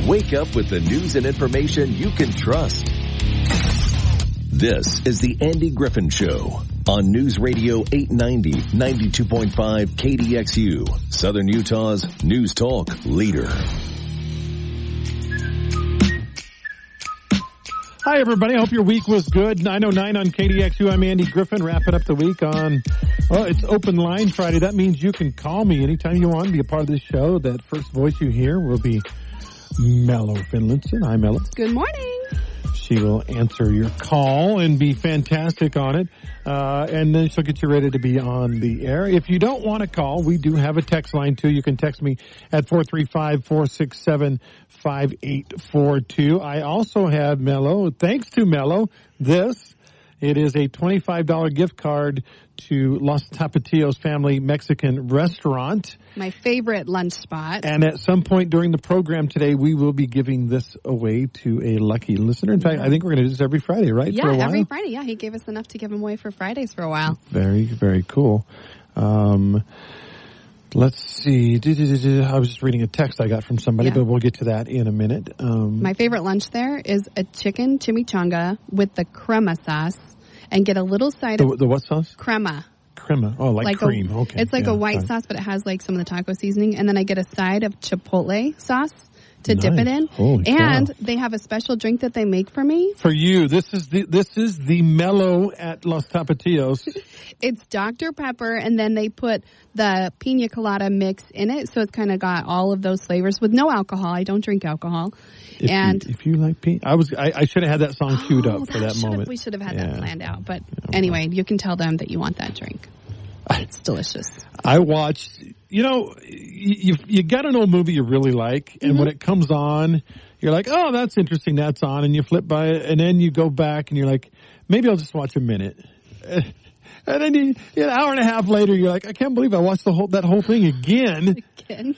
Wake up with the news and information you can trust. This is the Andy Griffin Show on News Radio 890, 92.5 KDXU, Southern Utah's News Talk leader. Hi, everybody. I hope your week was good. 909 on KDXU. I'm Andy Griffin, wrapping up the week on, well, it's Open Line Friday. That means you can call me anytime you want to be a part of this show. That first voice you hear will be Mello Finlinson. Hi, Mello. Good morning. She will answer your call and be fantastic on it. And then she'll get you ready to be on the air. If you don't want to call, we do have a text line too. You can text me at 435-467-5842. I also have Mello. Thanks to Mello, it is a $25 gift card to Los Tapatios Family Mexican Restaurant. My favorite lunch spot. And at some point during the program today, we will be giving this away to a lucky listener. In fact, I think we're going to do this every Friday, right? Yeah, every Friday. Yeah, he gave us enough to give them away for Fridays for a while. Very, very cool. Let's see. I was just reading a text I got from somebody, but we'll get to that in a minute. My favorite lunch there is a chicken chimichanga with the crema sauce, and get a little side of the what sauce? Crema. Crema. Oh, like cream. Okay. It's like a white sauce, but it has like some of the taco seasoning, and then I get a side of chipotle sauce to dip it in. Holy and cow. They have a special drink that they make for me. For you, this is the Mello at Los Tapatios. It's Dr. Pepper, and then they put the pina colada mix in it, so it's kind of got all of those flavors with no alcohol. I don't drink alcohol. If you like pina, I should have had that song queued up for that moment. We should have had that planned out. But anyway, you can tell them that you want that drink. It's delicious. I watched, you got an old movie you really like, and when it comes on, you're like, oh, that's interesting, that's on, and you flip by it, and then you go back, and you're like, maybe I'll just watch a minute. And then an hour and a half later, you're like, I can't believe I watched that whole thing again. Do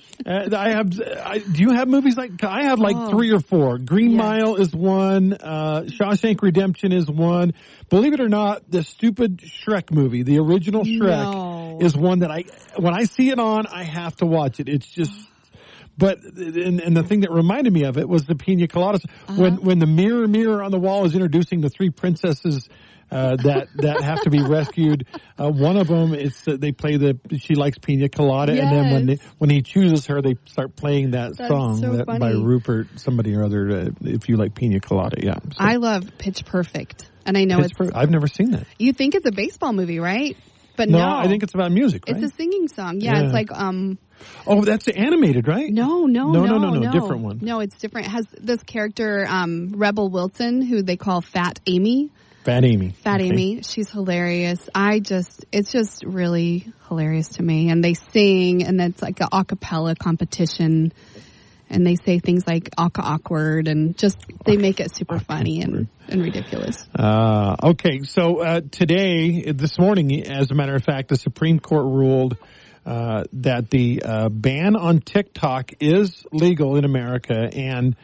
you have movies like, I have like 3 or 4. Green Mile is one, Shawshank Redemption is one. Believe it or not, the stupid Shrek movie, the original Shrek, is one that when I see it on, I have to watch it. It's just, but, and the thing that reminded me of it was the pina coladas. When the mirror on the wall is introducing the 3 princesses, that have to be rescued. One of them is they play she likes pina colada, and then when he chooses her, they start playing that song by Rupert somebody or other. If you like pina colada, so. I love Pitch Perfect, and I know I've never seen that. You think it's a baseball movie, right? But no, I think it's about music. Right? It's a singing song. Yeah, it's like Oh, that's animated, right? No, different one. No, it's different. It has this character, Rebel Wilson, who they call Fat Amy. Fat Amy. Amy. She's hilarious. It's just really hilarious to me. And they sing, and it's like an a cappella competition. And they say things like awkward, and they make it super funny and ridiculous. Okay, so this morning, as a matter of fact, the Supreme Court ruled that the ban on TikTok is legal in America, and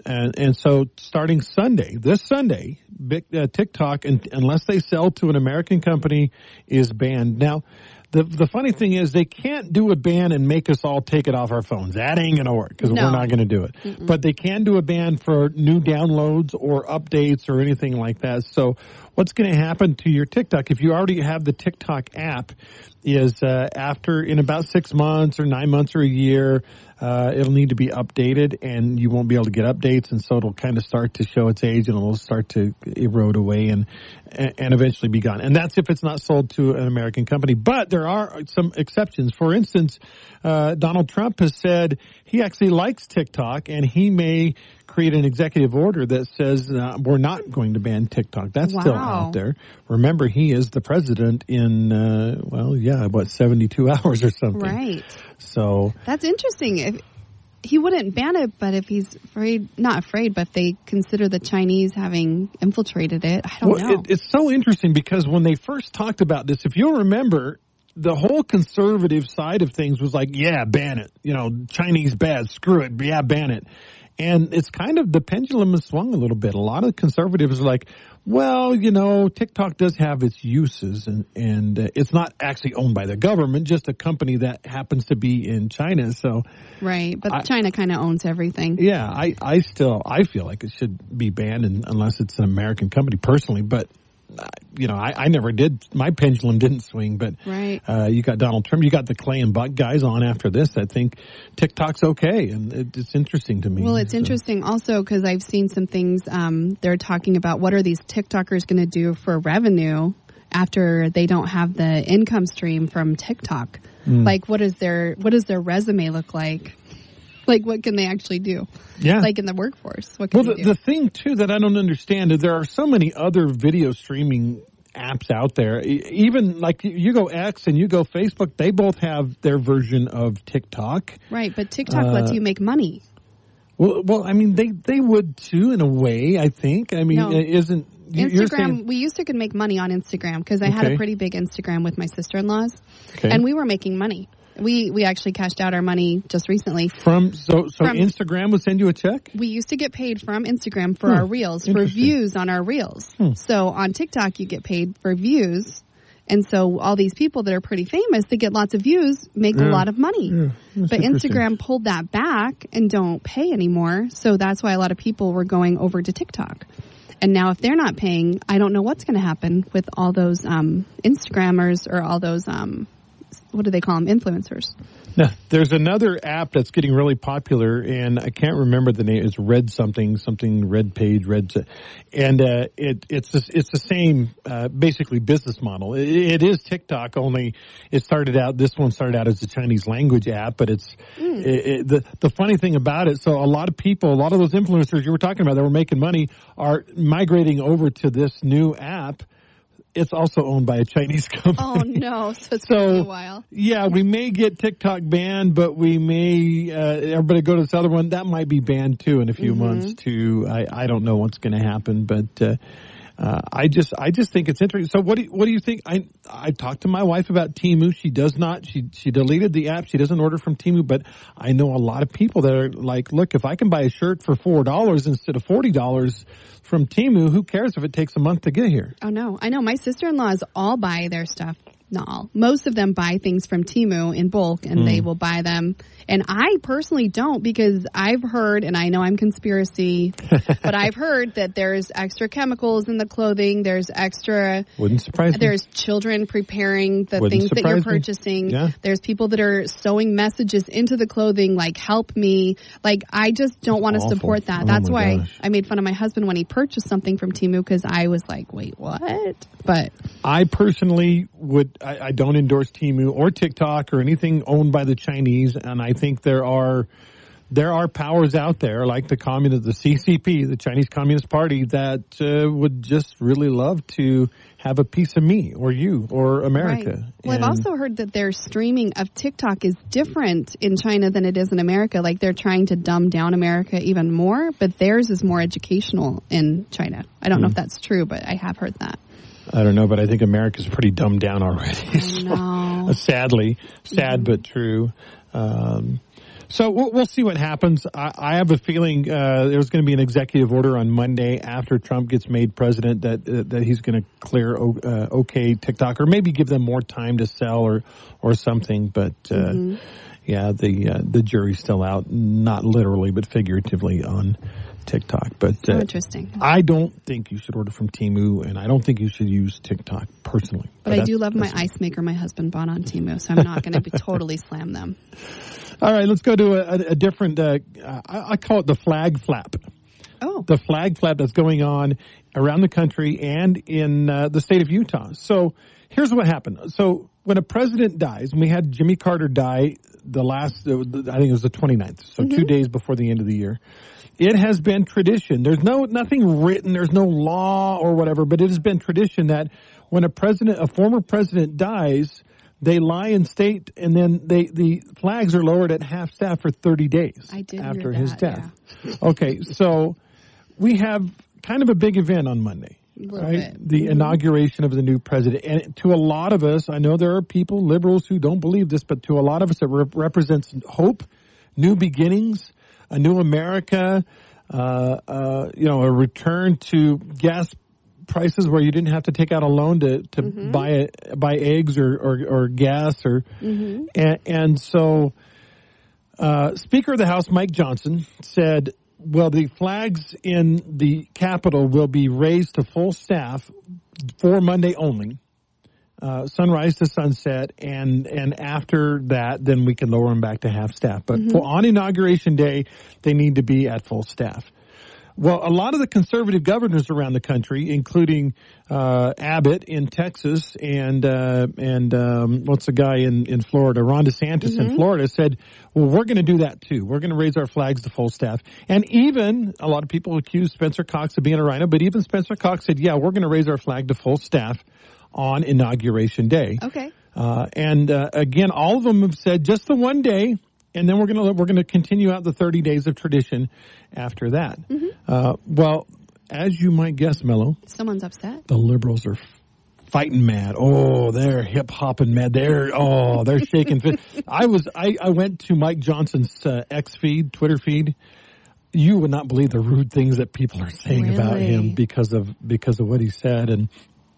so starting this Sunday, TikTok, unless they sell to an American company, is banned. Now, the funny thing is they can't do a ban and make us all take it off our phones. That ain't going to work because we're not going to do it. Mm-mm. But they can do a ban for new downloads or updates or anything like that. So what's going to happen to your TikTok if you already have the TikTok app is in about 6 months or 9 months or a year, it'll need to be updated, and you won't be able to get updates, and so it'll kind of start to show its age, and it'll start to erode away and eventually be gone. And that's if it's not sold to an American company. But there are some exceptions. For instance, Donald Trump has said he actually likes TikTok, and he may create an executive order that says we're not going to ban TikTok. That's still out there. Remember, he is the president in, 72 hours or something. Right. So that's interesting. He wouldn't ban it, but if he's not afraid, but if they consider the Chinese having infiltrated it, I don't know. It's so interesting because when they first talked about this, if you'll remember, the whole conservative side of things was like, yeah, ban it. Chinese bad, screw it, yeah, ban it. And it's kind of, the pendulum has swung a little bit. A lot of conservatives are like, well, TikTok does have its uses, and it's not actually owned by the government, just a company that happens to be in China. So, right, but China kind of owns everything. Yeah, I feel like it should be banned unless it's an American company personally, but I never did. My pendulum didn't swing, but right. You got Donald Trump, you got the Clay and Buck guys on after this. I think TikTok's okay, and it's interesting to me. Well, it's interesting also because I've seen some things. They're talking about what are these TikTokers going to do for revenue after they don't have the income stream from TikTok. Like, what does their resume look like? Like, what can they actually do? Yeah. Like in the workforce. What can they do? The thing, too, that I don't understand is there are so many other video streaming apps out there. Even like you go X and you go Facebook, they both have their version of TikTok. Right, but TikTok lets you make money. Well, I mean, they would, too, in a way, I think. I mean, No. Isn't... Instagram, we used to could make money on Instagram because I had a pretty big Instagram with my sister-in-laws, and we were making money. We actually cashed out our money just recently. From Instagram would send you a check? We used to get paid from Instagram for our reels, for views on our reels. So on TikTok, you get paid for views. And so all these people that are pretty famous, they get lots of views, make a lot of money. Yeah, but Instagram pulled that back and don't pay anymore. So that's why a lot of people were going over to TikTok. And now if they're not paying, I don't know what's going to happen with all those Instagrammers or all those what do they call them? Influencers. Now, there's another app that's getting really popular, and I can't remember the name. It's Red something Red Page, and it's the same basically business model. It is TikTok, only this one started out as a Chinese language app, but it's the funny thing about it. So a lot of those influencers you were talking about that were making money are migrating over to this new app. It's also owned by a Chinese company. Oh, no. So it's going to be a while. Yeah, we may get TikTok banned, but we may, everybody go to this other one. That might be banned, too, in a few months, too. I don't know what's going to happen, but I just think it's interesting. So what do you think? I talked to my wife about Temu. She does not. She deleted the app. She doesn't order from Temu, but I know a lot of people that are like, look, if I can buy a shirt for $4 instead of $40 from Temu, who cares if it takes a month to get here? Oh, no. I know. My sister-in-laws all buy their stuff. Not all. Most of them buy things from Temu in bulk, and they will buy them. And I personally don't, because I've heard, and I know I'm conspiracy, but I've heard that there's extra chemicals in the clothing. There's extra. Wouldn't surprise me. There's children preparing the things that you're purchasing. Yeah. There's people that are sewing messages into the clothing, like, help me. Like, I just don't want to support that. That's why I made fun of my husband when he purchased something from Temu, because I was like, wait, what? But I personally I don't endorse Temu or TikTok or anything owned by the Chinese, and I think there are powers out there like the CCP, the Chinese Communist Party, that would just really love to have a piece of me or you or America. Right. Well, I've also heard that their streaming of TikTok is different in China than it is in America. Like, they're trying to dumb down America even more, but theirs is more educational in China. I don't know if that's true, but I have heard that. I don't know, but I think America's pretty dumbed down already. I know. Sadly. Sad, but true. So we'll see what happens. I have a feeling there's going to be an executive order on Monday after Trump gets made president that he's going to clear OK TikTok, or maybe give them more time to sell or something. But yeah, the jury's still out, not literally but figuratively, on TikTok. But interesting. I don't think you should order from Temu, and I don't think you should use TikTok personally. But I do love my ice maker my husband bought on Temu, so I'm not going to totally slam them. All right, let's go to a different, I call it the flag flap. Oh. The flag flap that's going on around the country and in the state of Utah. So here's what happened. So when a president dies, and we had Jimmy Carter die I think it was the 29th, so 2 days before the end of the year. It has been tradition. There's nothing written, there's no law or whatever, but it has been tradition that when a former president dies, they lie in state, and then the flags are lowered at half staff for 30 days after his death. Yeah. Okay, so we have kind of a big event on Monday, right? The inauguration of the new president. And to a lot of us, I know there are people, liberals, who don't believe this, but to a lot of us it represents hope, new beginnings, a new America, a return to gas prices where you didn't have to take out a loan to buy eggs or gas and so Speaker of the House Mike Johnson said, well, the flags in the Capitol will be raised to full staff for Monday only, sunrise to sunset, and after that, then we can lower them back to half staff. But on Inauguration Day, they need to be at full staff. Well, a lot of the conservative governors around the country, including Abbott in Texas and what's the guy in Florida, Ron DeSantis in Florida, said, well, we're going to do that too. We're going to raise our flags to full staff. And even a lot of people accuse Spencer Cox of being a rhino, but even Spencer Cox said, yeah, we're going to raise our flag to full staff on Inauguration Day. Okay. Again, all of them have said just the one day. And then we're gonna continue out the 30 days of tradition after that. Well, as you might guess, Mello, someone's upset. The liberals are fighting mad. Oh, they're hip hopping mad. They're shaking. I went to Mike Johnson's X feed, Twitter feed. You would not believe the rude things that people are saying about him because of what he said. And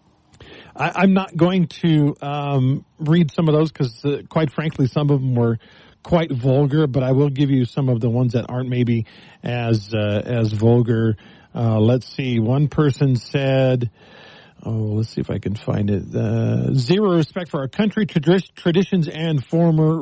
I'm not going to read some of those because, quite frankly, some of them were quite vulgar, but I will give you some of the ones that aren't maybe as vulgar. Let's see. One person said, let's see if I can find it. Zero respect for our country, traditions, and former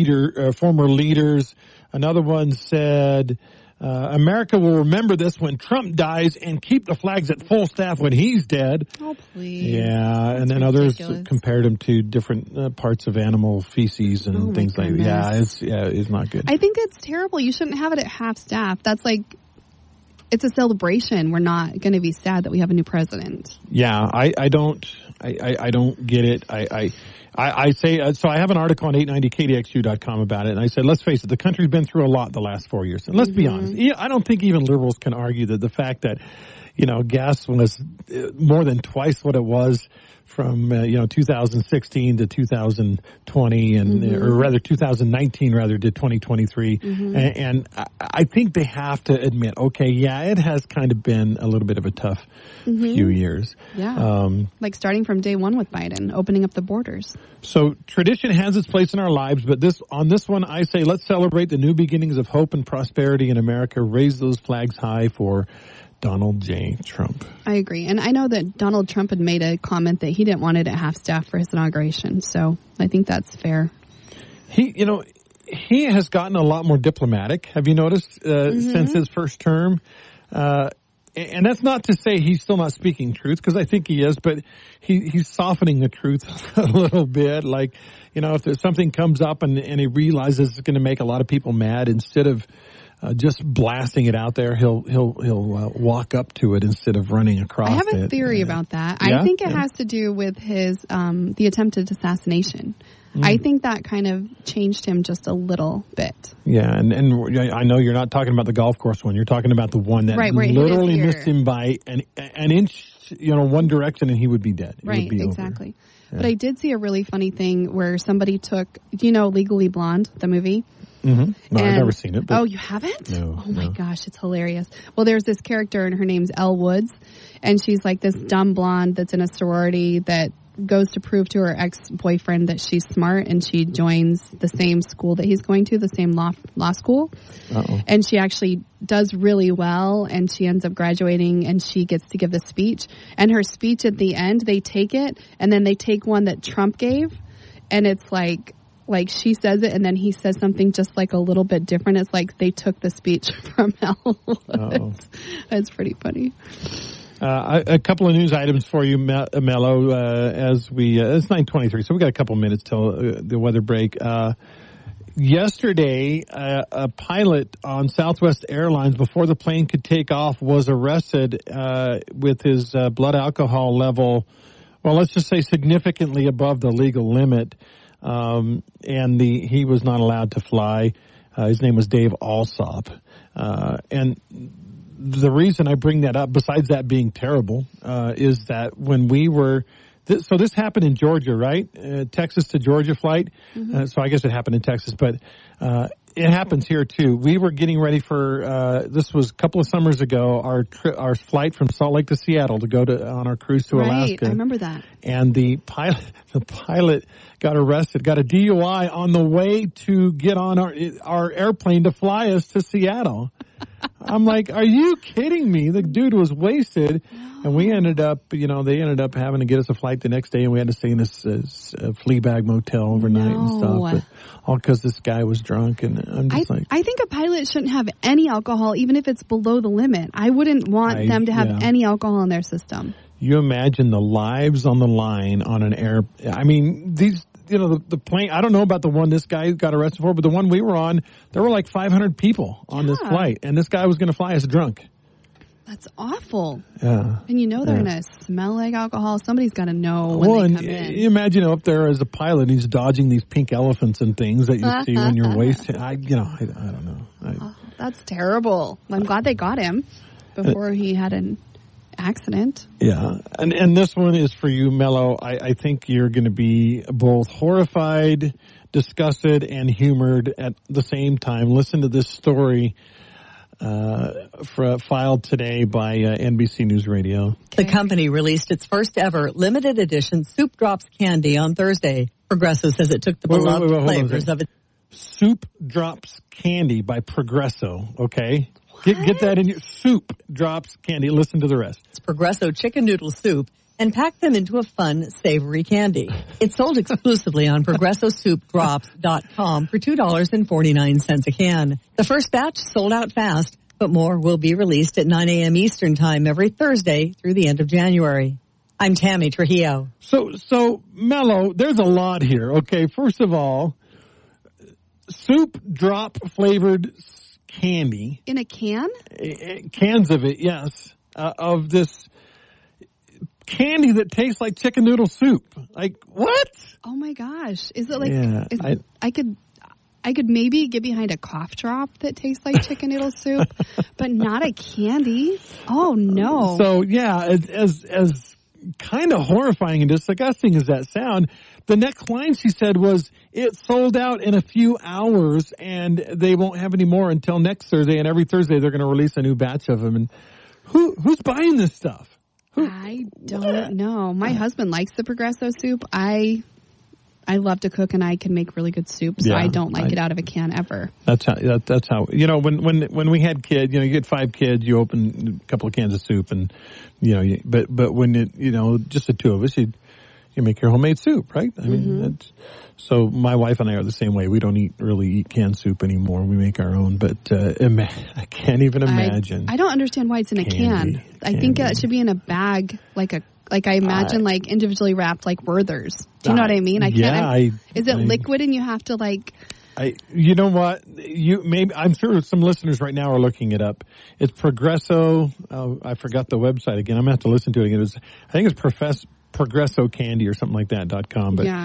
leaders. Another one said, America will remember this when Trump dies and keep the flags at full staff when he's dead. Oh, please. Yeah, and then ridiculous. Others compared him to different parts of animal feces and things like that. It's not good. I think it's terrible. You shouldn't have it at half staff. That's like, it's a celebration. We're not going to be sad that we have a new president. Yeah, I don't get it. I say, so I have an article on 890kdxu.com about it, and I said, let's face it, the country's been through a lot the last 4 years. And let's be honest, I don't think even liberals can argue that the fact that, gas was more than twice what it was from, 2016 to 2020 or rather 2019 rather to 2023. And I think they have to admit, okay, yeah, it has kind of been a little bit of a tough few years. Yeah. Like starting from day one with Biden, opening up the borders. So tradition has its place in our lives, but on this one, I say let's celebrate the new beginnings of hope and prosperity in America. Raise those flags high for Donald J. Trump. I agree. And I know that Donald Trump had made a comment that he didn't want it at half staff for his inauguration. So I think that's fair. He has gotten a lot more diplomatic. Have you noticed since his first term? And that's not to say he's still not speaking truth, because I think he is, but he's softening the truth a little bit. Like, if there's something comes up and he realizes it's going to make a lot of people mad, instead of just blasting it out there, he'll walk up to it instead of running across it. I have a theory about that. Yeah? I think it has to do with his the attempted assassination. I think that kind of changed him just a little bit. Yeah, and I know you're not talking about the golf course one. You're talking about the one that literally missed him by an inch, one direction, and he would be dead. Right, exactly. Yeah. But I did see a really funny thing where somebody took, Legally Blonde, the movie? No, I've never seen it. But oh, you haven't? No. Oh, my gosh, it's hilarious. Well, there's this character, and her name's Elle Woods, and she's like this dumb blonde that's in a sorority that goes to prove to her ex-boyfriend that she's smart, and she joins the same school that he's going to, the same law school. Uh-oh. And she actually does really well, and she ends up graduating, and she gets to give the speech. And her speech at the end, they take it, and then they take one that Trump gave, and it's like she says it, and then he says something just like a little bit different. It's like they took the speech from Elle Woods. It's pretty funny. A couple of news items for you, Mello, as it's 9:23, so we got a couple minutes till the weather break. Yesterday, a pilot on Southwest Airlines, before the plane could take off, was arrested with his blood alcohol level, well, let's just say significantly above the legal limit, and he was not allowed to fly. His name was Dave Alsop, and the reason I bring that up, besides that being terrible, is that when we were, so this happened in Georgia, right? Texas to Georgia flight. So I guess it happened in Texas, but it happens here too. We were getting ready for this was a couple of summers ago. Our flight from Salt Lake to Seattle to go on our cruise to Alaska. Right, I remember that. And the pilot got arrested, got a DUI on the way to get on our airplane to fly us to Seattle. I'm like, are you kidding me? The dude was wasted. And we ended up, they ended up having to get us a flight the next day, and we had to stay in this flea bag motel overnight and stuff. But all because this guy was drunk, and I'm just I think a pilot shouldn't have any alcohol, even if it's below the limit. I wouldn't want them to have any alcohol in their system. You imagine the lives on the line on an air. I mean, these. The plane, I don't know about the one this guy got arrested for, but the one we were on, there were like 500 people on this flight, and this guy was going to fly us drunk. That's awful. Yeah. And they're going to smell like alcohol. Somebody's got to know when they come in. You imagine up there as a pilot, he's dodging these pink elephants and things that you see when you're wasted. I don't know. That's terrible. I'm glad they got him before he had an accident. Yeah. And this one is for you, Mello. I think you're going to be both horrified, disgusted, and humored at the same time. Listen to this story filed today by NBC News Radio. The company released its first ever limited edition Soup Drops candy on Thursday. Progresso says it took the beloved flavors of it. Soup Drops candy by Progresso, okay? Get that in your Soup Drops candy. Listen to the rest. It's Progresso chicken noodle soup and pack them into a fun, savory candy. It's sold exclusively on ProgressoSoupDrops.com for $2.49 a can. The first batch sold out fast, but more will be released at 9 a.m. Eastern Time every Thursday through the end of January. I'm Tammy Trujillo. So Mello, there's a lot here. Okay, first of all, Soup Drop flavored candy. In a can? Cans of it, yes. Of this candy that tastes like chicken noodle soup. Like, what? Oh my gosh. Is it like, I could maybe get behind a cough drop that tastes like chicken noodle soup, but not a candy. Oh no. So yeah, as kind of horrifying and disgusting as that sound, the next line she said was, it sold out in a few hours and they won't have any more until next Thursday, and every Thursday they're going to release a new batch of them. And who's buying this stuff? I don't know. My husband likes the Progresso soup. I love to cook, and I can make really good soup, so I don't like it out of a can ever. That's how when we had kids, you get 5 kids, you open a couple of cans of soup, and but when just the two of us, you make your homemade soup, right? I mean, so my wife and I are the same way. We don't really eat canned soup anymore. We make our own, but I can't even imagine. I don't understand why it's in a can. I think it should be in a bag, like I imagine, like individually wrapped, like Werther's. Do you know what I mean? I can't. Is it liquid and you have to like? You know what? I'm sure some listeners right now are looking it up. It's Progresso. I forgot the website again. I'm gonna have to listen to it again. I think it's Progresso Candy or something like that.com. But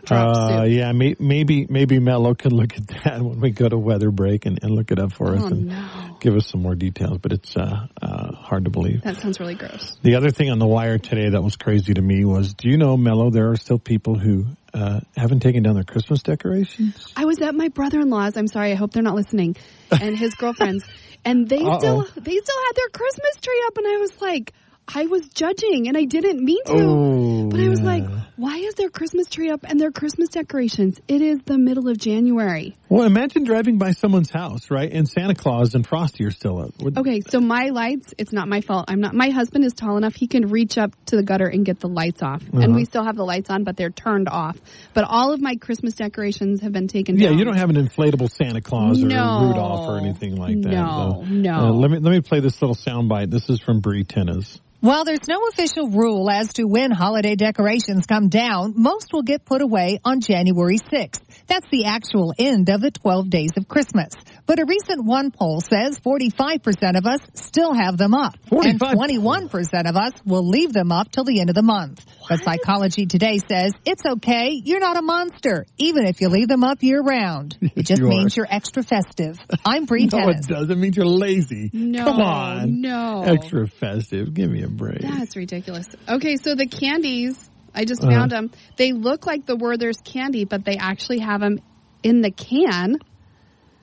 maybe Mello can look at that when we go to weather break and look it up for us and give us some more details. But it's hard to believe. That sounds really gross. The other thing on the wire today that was crazy to me was, do you know, Mello, there are still people who haven't taken down their Christmas decorations? I was at my brother-in-law's. I'm sorry, I hope they're not listening. And his girlfriends, and they still had their Christmas tree up, and I was like, I was judging, and I didn't mean to. But I was like, why is their Christmas tree up and their Christmas decorations? It is the middle of January. Well, imagine driving by someone's house, right? And Santa Claus and Frosty are still up. Okay, so my lights, it's not my fault. My husband is tall enough, he can reach up to the gutter and get the lights off. And we still have the lights on, but they're turned off. But all of my Christmas decorations have been taken down. Yeah, you don't have an inflatable Santa Claus or Rudolph or anything like that. No. Let me play this little soundbite. This is from Bree Tennis. While there's no official rule as to when holiday decorations come down, most will get put away on January 6th. That's the actual end of the 12 days of Christmas. But a recent one poll says 45% of us still have them up. 45? And 21% of us will leave them up till the end of the month. But Psychology Today says it's okay. You're not a monster, even if you leave them up year round. It just means you're extra festive. I'm Bree Tennis. No, it doesn't mean you're lazy. No. Come on. No. Extra festive. Give me a break. That's ridiculous. Okay, so the candies, I just found them. They look like the Werther's candy, but they actually have them in the can.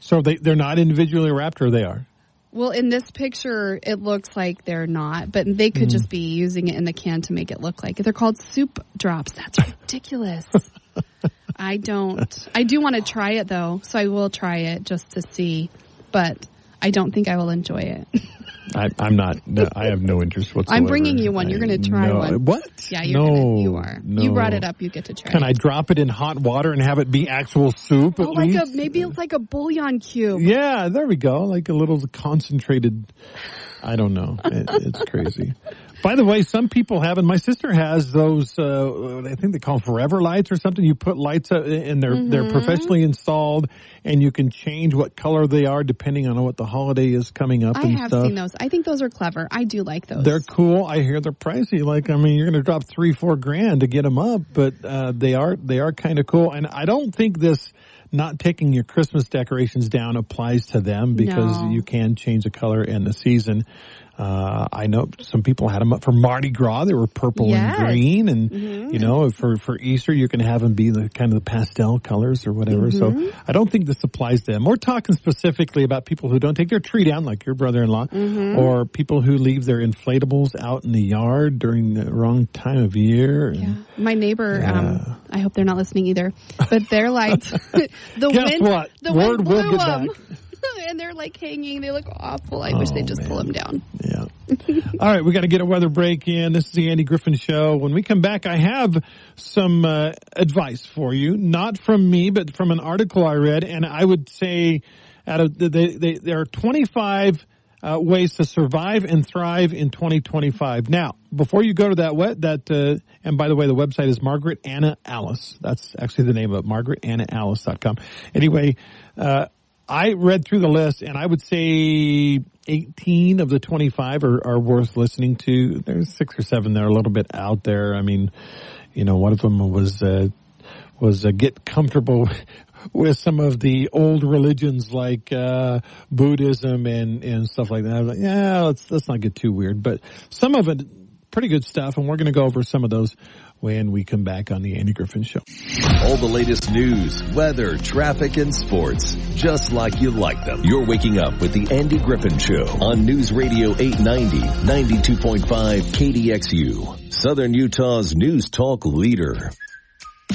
So they're not individually wrapped, or they are? Well, in this picture, it looks like they're not, but they could just be using it in the can to make it look like it. They're called soup drops. That's ridiculous. I do want to try it, though, so I will try it just to see, but I don't think I will enjoy it. I'm not. I have no interest whatsoever. I'm bringing you one. You're going to try one. What? Yeah, you are. No. You brought it up. You get to try Can it. I drop it in hot water and have it be actual soup at least? Maybe it's like a bouillon cube. Yeah, there we go. Like a little concentrated. I don't know. It's crazy. By the way, some people have, and my sister has those, I think they call them forever lights or something. You put lights and they're professionally installed, and you can change what color they are depending on what the holiday is coming up and stuff. I have seen those. I think those are clever. I do like those. They're cool. I hear they're pricey. Like, I mean, you're going to drop $3-4 to get them up, but they are kind of cool. And I don't think this not taking your Christmas decorations down applies to them, because you can change the color and the season. I know some people had them up for Mardi Gras. They were purple and green, and you know, for Easter you can have them be the kind of the pastel colors or whatever. So I don't think this applies to them. We're talking specifically about people who don't take their tree down, like your brother-in-law, or people who leave their inflatables out in the yard during the wrong time of year. Yeah, my neighbor. I hope they're not listening either, but they're like the Guess wind. what? The Word wind will blew get them. back. And they're like hanging. They look awful. I wish they'd just pull them down. Yeah. All right, we got to get a weather break in. This is the Andy Griffin Show. When we come back, I have some advice for you, not from me, but from an article I read. And I would say, there are 25 ways to survive and thrive in 2025. Now, before you go to that, and by the way, the website is Margaret Anna Alice. That's actually the name of it, margaretanaalice.com. Anyway, I read through the list, and I would say 18 of the 25 are worth listening to. There's 6 or 7 that are a little bit out there. I mean, you know, one of them was get comfortable with some of the old religions like Buddhism and stuff like that. I was like, yeah, let's not get too weird. But some of it, pretty good stuff, and we're going to go over some of those when we come back on the Andy Griffin Show. All the latest news, weather, traffic, and sports, just like you like them. You're waking up with the Andy Griffin Show on News Radio 890, 92.5 KDXU, Southern Utah's news talk leader. All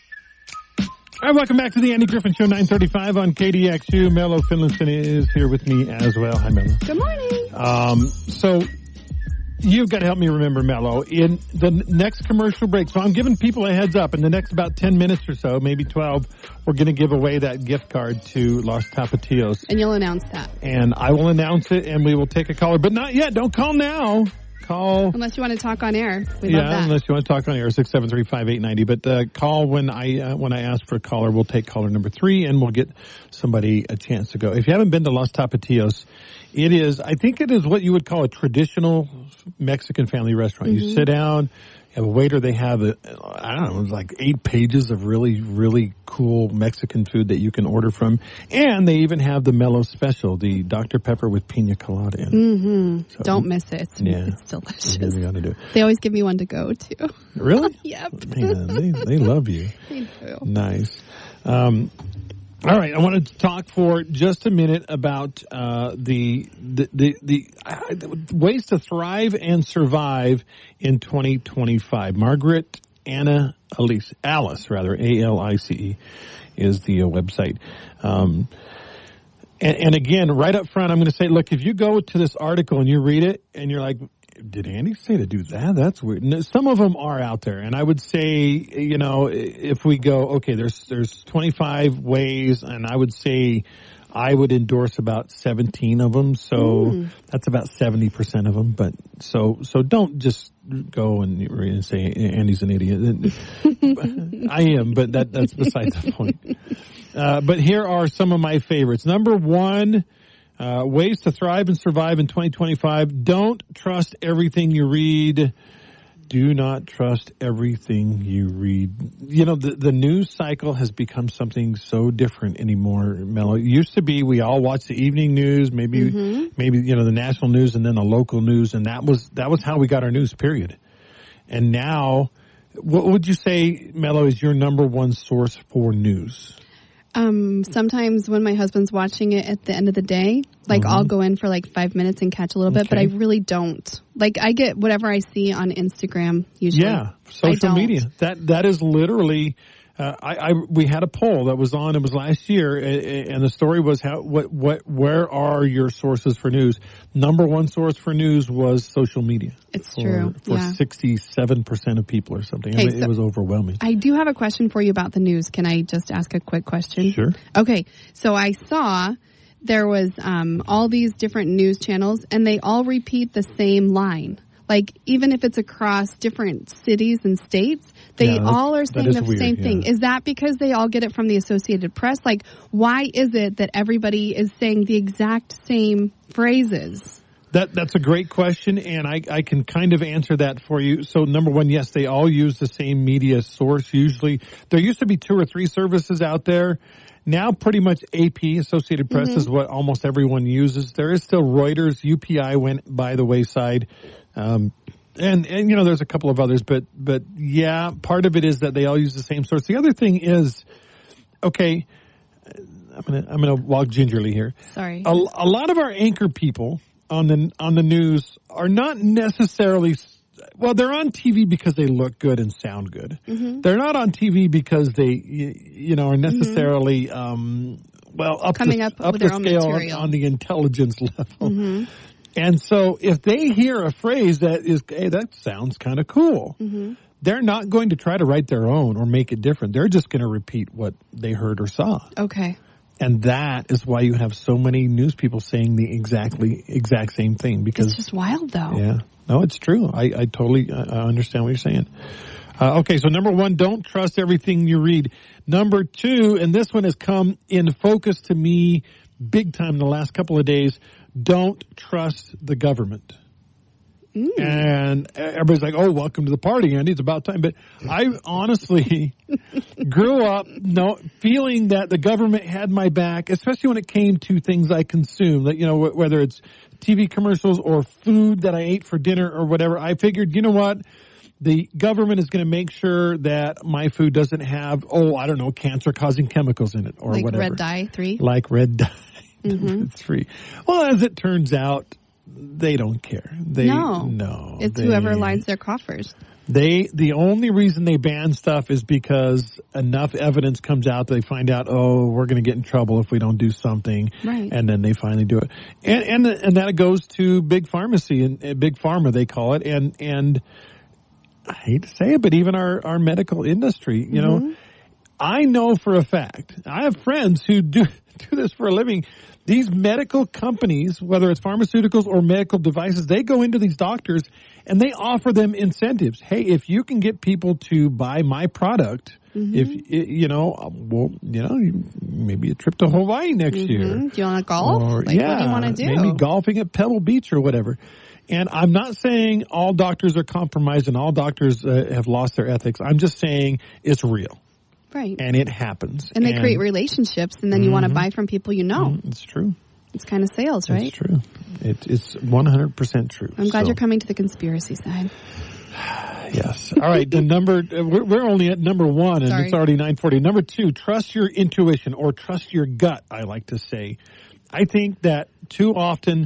right, welcome back to the Andy Griffin Show, 935 on KDXU. Mello Finlayson is here with me as well. Hi, Mello. Good morning. So you've got to help me remember, Mello, in the next commercial break. So I'm giving people a heads up. In the next about 10 minutes or so, maybe 12, we're going to give away that gift card to Los Tapatios. And you'll announce that. And I will announce it, and we will take a caller. But not yet. Don't call now. Call. Unless you want to talk on air. We love that. Unless you want to talk on air, 673-5890. But call when I ask for a caller. We'll take caller number 3, and we'll get somebody a chance to go. If you haven't been to Los Tapatios, I think it is what you would call a traditional Mexican family restaurant. You sit down, you have a waiter. They have, like 8 pages of really, really cool Mexican food that you can order from. And they even have the Mello special, the Dr. Pepper with pina colada in it. So, don't miss it. It's delicious. You gotta do it. They always give me one to go to. Really? Yep. Man, they love you. They do. Nice. All right, I wanted to talk for just a minute about the ways to thrive and survive in 2025. Margaret Anna Alice, Alice, A-L-I-C-E, is the website. And again, right up front, I'm going to say, look, if you go to this article and you read it and you're like, did Andy say to do that? That's weird. No, some of them are out there. And I would say, you know, if we go, okay, there's 25 ways, and I would say I would endorse about 17 of them. So that's about 70% of them. But so don't just go and say Andy's an idiot. I am, but that's beside the point. But here are some of my favorites. Number 1, ways to thrive and survive in 2025. Don't trust everything you read. Do not trust everything you read. You know, the news cycle has become something so different anymore, Mello. It used to be we all watch the evening news, maybe, you know, the national news and then the local news, and that was how we got our news, period. And now, what would you say, Mello, is your number 1 source for news? Sometimes when my husband's watching it at the end of the day, like I'll go in for like 5 minutes and catch a little bit, but I really don't. Like I get whatever I see on Instagram usually. Yeah, social media. That is literally. We had a poll that was on. It was last year, and the story was where are your sources for news? Number one source for news was social media. It's true for 67% of people or something. Okay, it was overwhelming. I do have a question for you about the news. Can I just ask a quick question? Sure. Okay, so I saw there was all these different news channels, and they all repeat the same line. Like, even if it's across different cities and states, they all are saying the same thing. Is that because they all get it from the Associated Press? Like, why is it that everybody is saying the exact same phrases? That's a great question, and I can kind of answer that for you. So, number one, yes, they all use the same media source. Usually, there used to be 2 or 3 services out there. Now, pretty much AP, Associated Press, is what almost everyone uses. There is still Reuters. UPI went by the wayside. And you know, there's a couple of others, but yeah, part of it is that they all use the same source. The other thing is, okay, I'm gonna walk gingerly here. Sorry. A lot of our anchor people on the news are not necessarily, well, they're on TV because they look good and sound good. They're not on TV because they, are necessarily, coming up with their own scale material on the intelligence level. And so if they hear a phrase that is, hey, that sounds kind of cool, they're not going to try to write their own or make it different. They're just going to repeat what they heard or saw. Okay. And that is why you have so many news people saying the exact same thing. Because it's just wild, though. Yeah. No, it's true. I totally understand what you're saying. Okay, so number one, don't trust everything you read. Number two, and this one has come in focus to me big time in the last couple of days, don't trust the government. And everybody's like, oh, welcome to the party, Andy. It's about time. But I honestly grew up feeling that the government had my back, especially when it came to things I consume, that, whether it's TV commercials or food that I ate for dinner or whatever. I figured, you know what? The government is going to make sure that my food doesn't have, cancer-causing chemicals in it or like whatever. Red dye 3? Like red dye. 3. Well, as it turns out, they don't care. No. It's whoever lines their coffers. The only reason they ban stuff is because enough evidence comes out that they find out, we're going to get in trouble if we don't do something. Right. And then they finally do it. And that goes to big pharmacy and big pharma, they call it. And I hate to say it, but even our medical industry, I know for a fact, I have friends who do this for a living. These medical companies, whether it's pharmaceuticals or medical devices, they go into these doctors and they offer them incentives. Hey, if you can get people to buy my product, maybe a trip to Hawaii next year. Do you want to golf? What do you want to do? Maybe golfing at Pebble Beach or whatever. And I'm not saying all doctors are compromised and all doctors have lost their ethics. I'm just saying it's real. Right. And it happens. And they create relationships, and then you want to buy from people you know. It's true. It's kind of sales, right? It's true. It's 100% true. I'm glad you're coming to the conspiracy side. Yes. All right. We're only at number one, and it's already 9:40. Number two, trust your intuition or trust your gut, I like to say. I think that too often,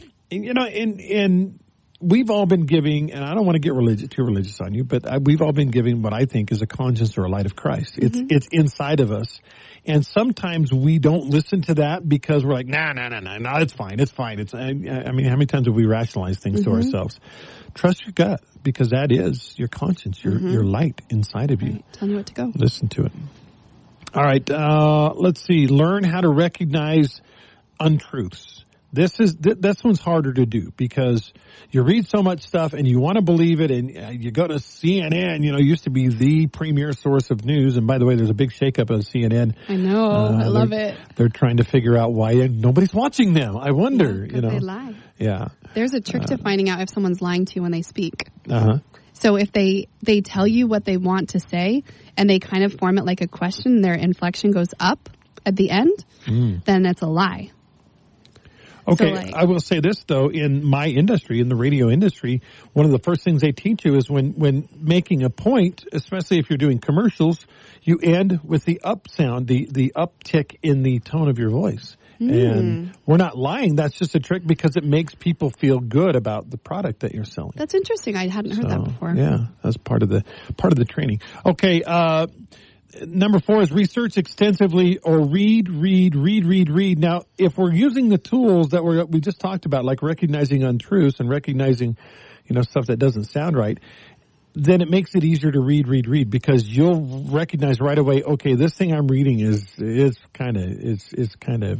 we've all been giving, and I don't want to get too religious on you, but we've all been giving what I think is a conscience or a light of Christ. It's inside of us. And sometimes we don't listen to that because we're like, no, it's fine. I mean, how many times have we rationalized things to ourselves? Trust your gut, because that is your conscience, your light inside of you. Right. Tell you what to go. Listen to it. All right. Let's see. Learn how to recognize untruths. This one's harder to do because you read so much stuff and you want to believe it, and you go to CNN, used to be the premier source of news. And by the way, there's a big shakeup at CNN. I know. I love it. They're trying to figure out why nobody's watching them. I wonder, they lie. Yeah. There's a trick to finding out if someone's lying to you when they speak. So if they tell you what they want to say and they kind of form it like a question, their inflection goes up at the end, then it's a lie. Okay, So, I will say this, though. In my industry, in the radio industry, one of the first things they teach you is when making a point, especially if you're doing commercials, you end with the up sound, the uptick in the tone of your voice. And we're not lying. That's just a trick because it makes people feel good about the product that you're selling. That's interesting. I hadn't heard that before. Yeah, that's part of the training. Okay, number 4 is research extensively or read. Now, if we're using the tools that we just talked about, like recognizing untruths and recognizing, stuff that doesn't sound right, then it makes it easier to read because you'll recognize right away, okay, this thing I'm reading is kind of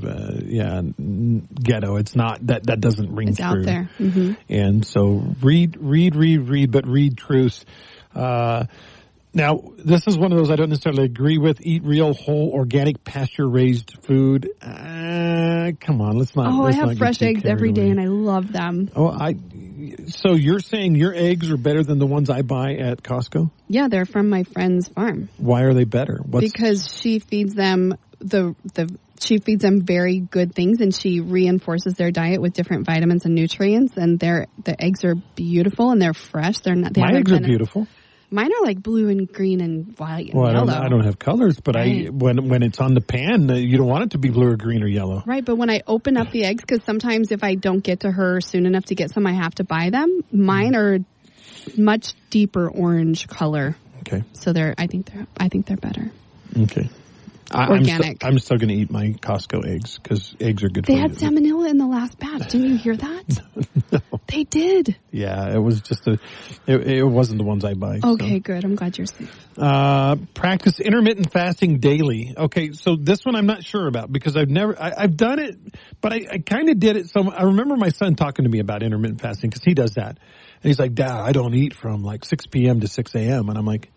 ghetto. It's not, that doesn't ring it's true. Out there. Mm-hmm. And so read, but read truths. Now, this is one of those I don't necessarily agree with. Eat real, whole, organic, pasture-raised food. Come on, let's not. I have not fresh eggs every day, and I love them. So you're saying your eggs are better than the ones I buy at Costco? Yeah, they're from my friend's farm. Why are they better? Because she feeds them she feeds them very good things, and she reinforces their diet with different vitamins and nutrients. And the eggs are beautiful and they're fresh. They're not. My eggs are beautiful. Mine are like blue and green and white and yellow. I don't have colors, but right. when it's on the pan, you don't want it to be blue or green or yellow. Right, but when I open up the eggs, because sometimes if I don't get to her soon enough to get some, I have to buy them. Mine are much deeper orange color. Okay. So I think they're better. Okay. Organic. I'm still going to eat my Costco eggs because eggs are good for you. They had salmonella in the last batch. Didn't you hear that? No. They did. Yeah, it was just it wasn't the ones I buy. Okay, good. I'm glad you're safe. Practice intermittent fasting daily. Okay, so this one I'm not sure about because I've done it, but I kind of did it. So I remember my son talking to me about intermittent fasting because he does that. And he's like, Dad, I don't eat from like 6 p.m. to 6 a.m. And I'm like,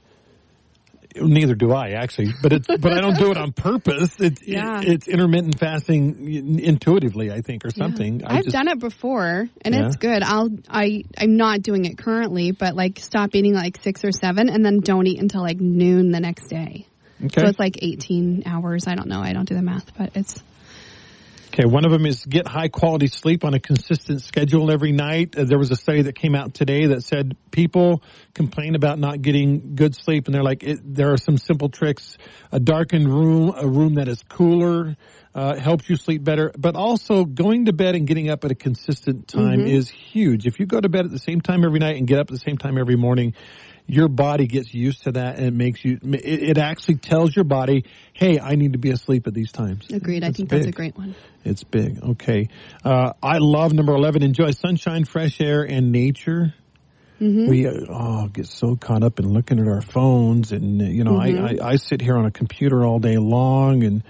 neither do I actually, but I don't do it on purpose. It's intermittent fasting intuitively, I think, or something. Yeah. I've done it before, and it's good. I'm not doing it currently, but like stop eating like 6 or 7, and then don't eat until like noon the next day. Okay. So it's like 18 hours. I don't know. I don't do the math, but it's. Okay, one of them is get high-quality sleep on a consistent schedule every night. There was a study that came out today that said people complain about not getting good sleep, and they're like, there are some simple tricks. A darkened room, a room that is cooler, helps you sleep better. But also, going to bed and getting up at a consistent time is huge. If you go to bed at the same time every night and get up at the same time every morning, your body gets used to that, and it makes you. It actually tells your body, "Hey, I need to be asleep at these times." Agreed. I think that's a great one. It's big. Okay, I love number 11. Enjoy sunshine, fresh air, and nature. We get so caught up in looking at our phones, and I sit here on a computer all day long, and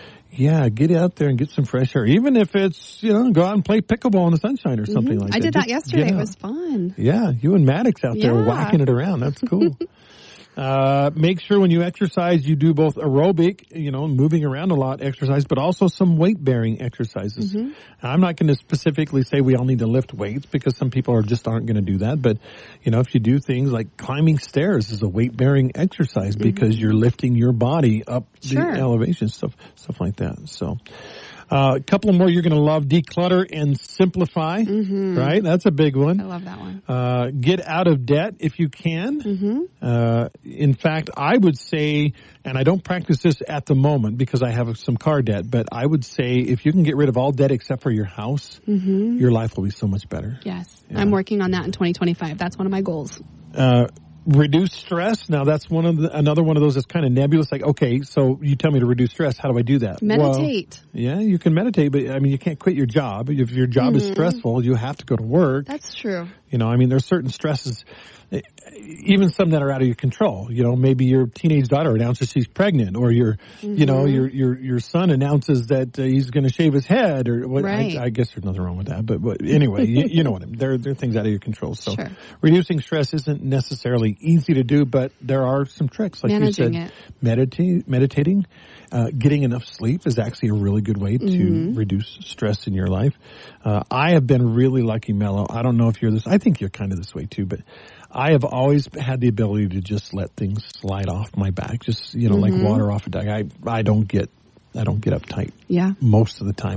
get out there and get some fresh air. Even if it's, go out and play pickleball in the sunshine or something like that. I did that yesterday. It was fun. Yeah, you and Maddox out there whacking it around. That's cool. Make sure when you exercise, you do both aerobic, moving around a lot exercise, but also some weight-bearing exercises. I'm not going to specifically say we all need to lift weights because some people aren't going to do that. But, if you do things like climbing stairs is a weight-bearing exercise because you're lifting your body up the elevation, stuff like that. So, a couple more you're going to love. Declutter and simplify, right? That's a big one. I love that one. Get out of debt if you can. In fact, I would say, and I don't practice this at the moment because I have some car debt, but I would say if you can get rid of all debt except for your house, your life will be so much better. Yes. Yeah. I'm working on that in 2025. That's one of my goals. Reduce stress. Now that's another one of those that's kind of nebulous. Like, okay, so you tell me to reduce stress. How do I do that? Meditate. Well, you can meditate, but you can't quit your job. If your job is stressful, you have to go to work. That's true. There's certain stresses, even some that are out of your control. Maybe your teenage daughter announces she's pregnant, or your son announces that he's going to shave his head, or what. Right. I guess there's nothing wrong with that, but anyway, you know what I mean. There are things out of your control. So reducing stress isn't necessarily easy to do, but there are some tricks, like managing you said. Meditating, getting enough sleep is actually a really good way to reduce stress in your life. I have been really lucky, Mello. I don't know if you're this. I think you're kind of this way too, but I have always had the ability to just let things slide off my back, just like water off a duck. I don't get uptight. Yeah. Most of the time, I'm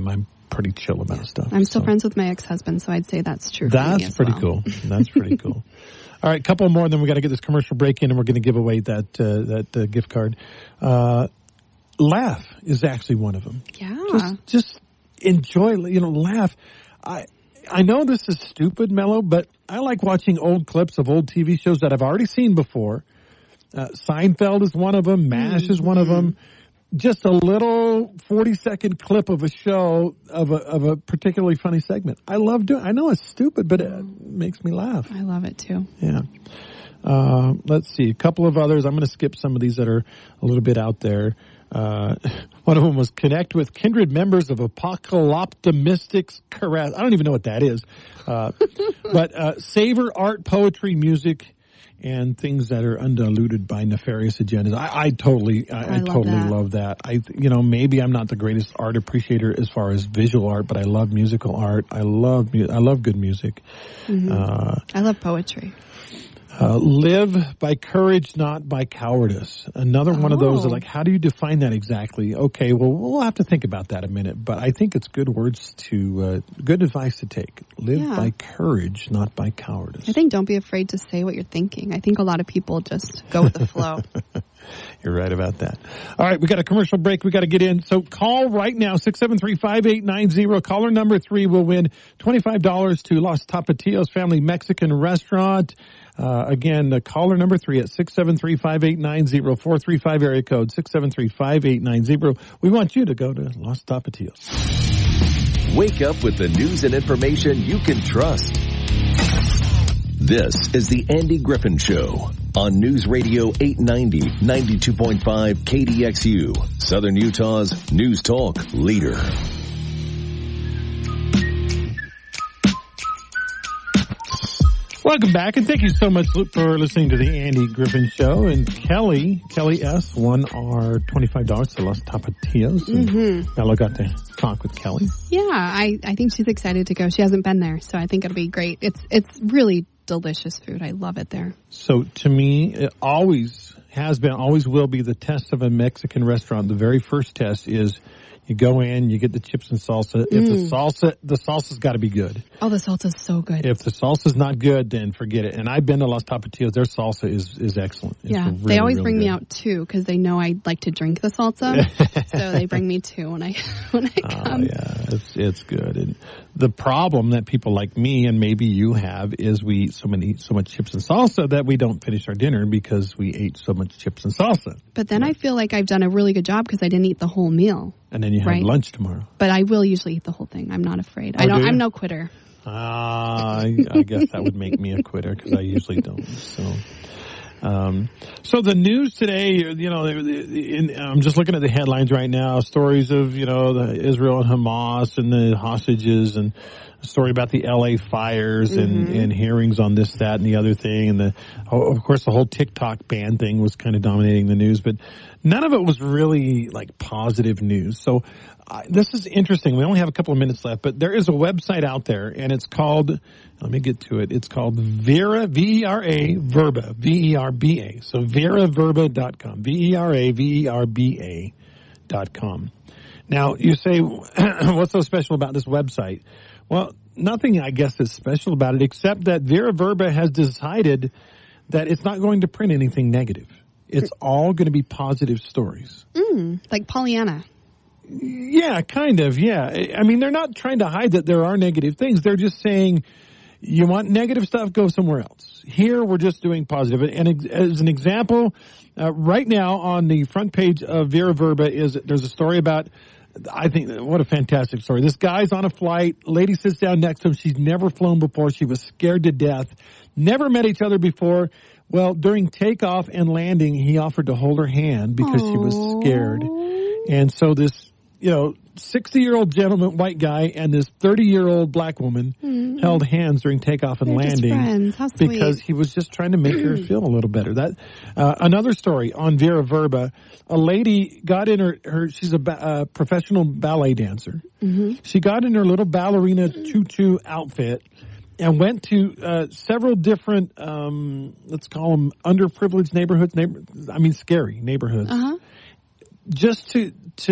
pretty chill about stuff. I'm still friends with my ex-husband, so I'd say that's true. That's pretty cool. That's pretty cool. All right, a couple more, then we got to get this commercial break in, and we're going to give away that gift card. Laugh is actually one of them. Yeah. Just enjoy, laugh. I know this is stupid, Mello, but I like watching old clips of old TV shows that I've already seen before. Seinfeld is one of them. MASH is one of them. Just a little 40-second clip of a show of a particularly funny segment. I love doing. I know it's stupid, but it makes me laugh. I love it too. Yeah. Let's see a couple of others. I'm going to skip some of these that are a little bit out there. One of them was connect with kindred members of Apocalyptimistics Caress. I don't even know what that is. But savor art, poetry, music, and things that are undiluted by nefarious agendas. I totally love that. Maybe I'm not the greatest art appreciator as far as visual art, but I love musical art. I love good music. Mm-hmm. I love poetry. Live by courage, not by cowardice. Another one of those, how do you define that exactly? Okay, well, we'll have to think about that a minute, but I think it's good advice to take. Live by courage, not by cowardice. I think don't be afraid to say what you're thinking. I think a lot of people just go with the flow. You're right about that. All right, we got a commercial break we got to get in. So call right now, 673-5890. Caller number 3 will win $25 to Los Tapatios Family Mexican Restaurant. Again, caller number 3 at 673-5890, 435 area code 673-5890. We want you to go to Los Tapatios. Wake up with the news and information you can trust. This is the Andy Griffin Show on News Radio 890, 92.5 KDXU, Southern Utah's News Talk leader. Welcome back, and thank you so much for listening to the Andy Griffin Show. And Kelly S. won our $25 to Los Tapatios. Mm-hmm. Mello got to talk with Kelly. Yeah, I think she's excited to go. She hasn't been there, so I think it'll be great. It's really delicious food. I love it there. So to me, it always has been, always will be the test of a Mexican restaurant. The very first test is you go in, you get the chips and salsa. If the salsa's got to be good. Oh, the salsa's so good. If the salsa's not good, then forget it. And I've been to Los Tapatios. Their salsa is excellent. It's really, they always bring me out 2 because they know I like to drink the salsa. So they bring me 2 when I come. Yeah, it's good. And the problem that people like me and maybe you have is we eat so much chips and salsa that we don't finish our dinner because we ate so much chips and salsa. But then I feel like I've done a really good job because I didn't eat the whole meal. And then you have lunch tomorrow. But I will usually eat the whole thing. I'm not afraid. I'm no quitter. I guess that would make me a quitter because I usually don't. So the news today, I'm just looking at the headlines right now. Stories of, the Israel and Hamas and the hostages, and a story about the LA fires and hearings on this, that, and the other thing. And of course, the whole TikTok ban thing was kind of dominating the news, but none of it was really like positive news. So this is interesting. We only have a couple of minutes left, but there is a website out there, and it's called, let me get to it. It's called Vera, V-E-R-A, Verba, V-E-R-B-A. So veraverba.com, V-E-R-A-V-E-R-B-A.com. Now, you say, what's so special about this website? Well, nothing, I guess, is special about it, except that Vera Verba has decided that it's not going to print anything negative. It's all going to be positive stories. Like Pollyanna. Yeah, kind of, yeah. I mean, they're not trying to hide that there are negative things. They're just saying, you want negative stuff, go somewhere else. Here, we're just doing positive. And as an example, right now on the front page of Vera Verba there's a story about, I think, what a fantastic story. This guy's on a flight. Lady sits down next to him. She's never flown before. She was scared to death. Never met each other before. Well, during takeoff and landing, he offered to hold her hand because she was scared. And so this, 60-year-old gentleman, white guy, and this 30-year-old black woman held hands during takeoff and landing because he was just trying to make her feel a little better. That another story on Vera Verba, a lady got in her she's a professional ballet dancer. She got in her little ballerina tutu outfit and went to several different, let's call them underprivileged neighborhoods, scary neighborhoods, just to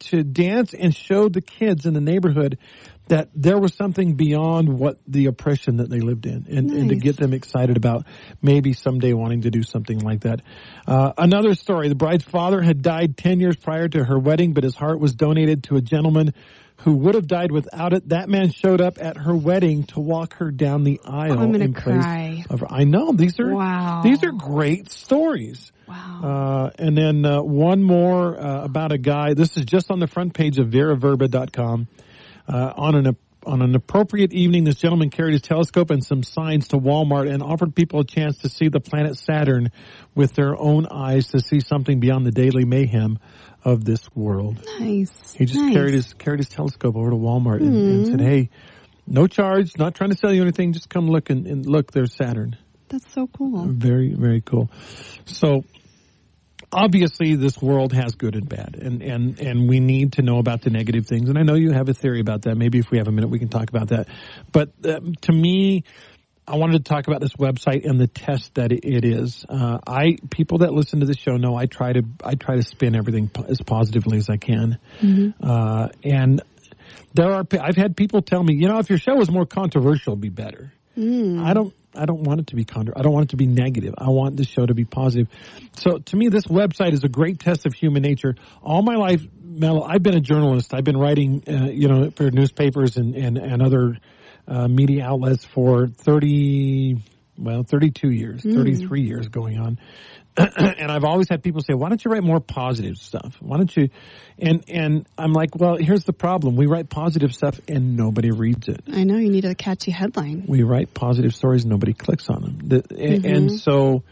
to dance and show the kids in the neighborhood that there was something beyond what the oppression that they lived in, and to get them excited about maybe someday wanting to do something like that. Another story, the bride's father had died 10 years prior to her wedding, but his heart was donated to a gentleman who would have died without it. That man showed up at her wedding to walk her down the aisle. I'm going to cry. I know. These are great stories. Wow. And then one more about a guy. This is just on the front page of VeraVerba.com. On an appropriate evening, this gentleman carried his telescope and some signs to Walmart and offered people a chance to see the planet Saturn with their own eyes, to see something beyond the daily mayhem of this world. Nice. He just carried his telescope over to Walmart and said, "Hey, no charge, not trying to sell you anything. Just come look and look. There's Saturn." That's so cool. Very, very cool. So, obviously, this world has good and bad, and we need to know about the negative things. And I know you have a theory about that. Maybe if we have a minute, we can talk about that. But to me, I wanted to talk about this website and the test that it is. People that listen to the show know I try to spin everything as positively as I can. Mm-hmm. And I've had people tell me, if your show was more controversial, it'd be better. I don't want it to be I don't want it to be negative. I want the show to be positive. So to me, this website is a great test of human nature. All my life, Mel, I've been a journalist. I've been writing, for newspapers and other media outlets for 32 years, 33 years going on. And I've always had people say, why don't you write more positive stuff? Why don't you? And I'm like, well, here's the problem. We write positive stuff and nobody reads it. I know, you need a catchy headline. We write positive stories and nobody clicks on them. And so,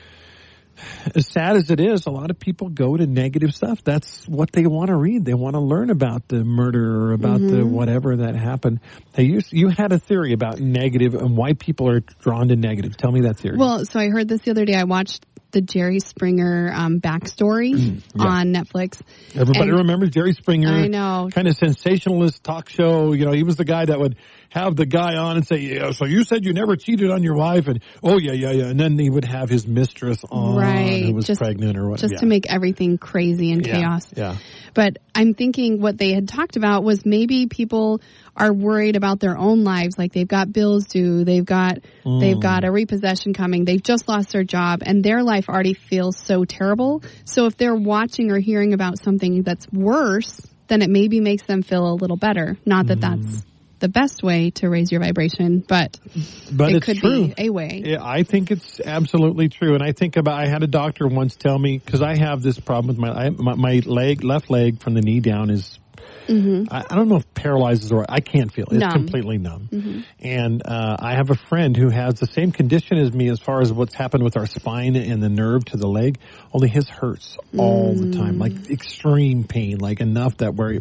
as sad as it is, a lot of people go to negative stuff. That's what they want to read. They want to learn about the murder or about the whatever that happened. Hey, you had a theory about negative and why people are drawn to negative. Tell me that theory. Well, so I heard this the other day. I watched the Jerry Springer backstory on Netflix. Everybody remembers Jerry Springer. I know. Kind of sensationalist talk show. He was the guy that would have the guy on and say, yeah, so you said you never cheated on your wife, and yeah. And then he would have his mistress on who was pregnant or whatever. Just to make everything crazy and chaos. Yeah. But I'm thinking what they had talked about was maybe people are worried about their own lives, like they've got bills due, they've got a repossession coming, they've just lost their job, and their life already feels so terrible. So if they're watching or hearing about something that's worse, then it maybe makes them feel a little better. Not that that's the best way to raise your vibration, but it could be a way. Yeah, I think it's absolutely true. And I had a doctor once tell me, because I have this problem with my left leg from the knee down is, I don't know if paralyzes or I can't feel it. It's completely numb. And I have a friend who has the same condition as me as far as what's happened with our spine and the nerve to the leg, only his hurts all the time, like extreme pain, like enough that where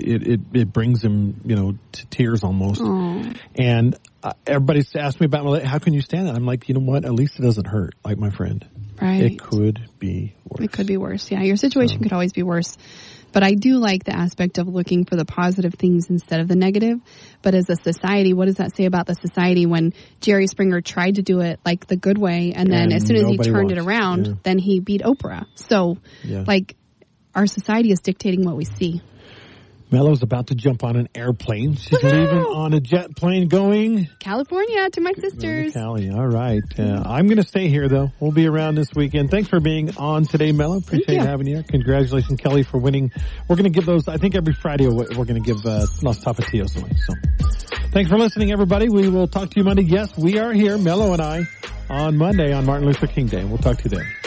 it brings him, to tears almost. Aww. And everybody's asked me about my leg. How can you stand that? I'm like, you know what? At least it doesn't hurt, like my friend. Right. It could be worse. It could be worse. Yeah, your situation could always be worse. But I do like the aspect of looking for the positive things instead of the negative. But as a society, what does that say about the society when Jerry Springer tried to do it like the good way, and then as soon as he turned it around, then he beat Oprah. So, our society is dictating what we see. Mello's about to jump on an airplane. She's leaving on a jet plane going California to my sisters. Cali. All right. I'm going to stay here, though. We'll be around this weekend. Thanks for being on today, Mello. Appreciate having you. Congratulations, Kelly, for winning. We're going to give those, I think every Friday we're going to give Los Tapatios away. So thanks for listening, everybody. We will talk to you Monday. Yes, we are here, Mello and I, on Monday on Martin Luther King Day. We'll talk to you then.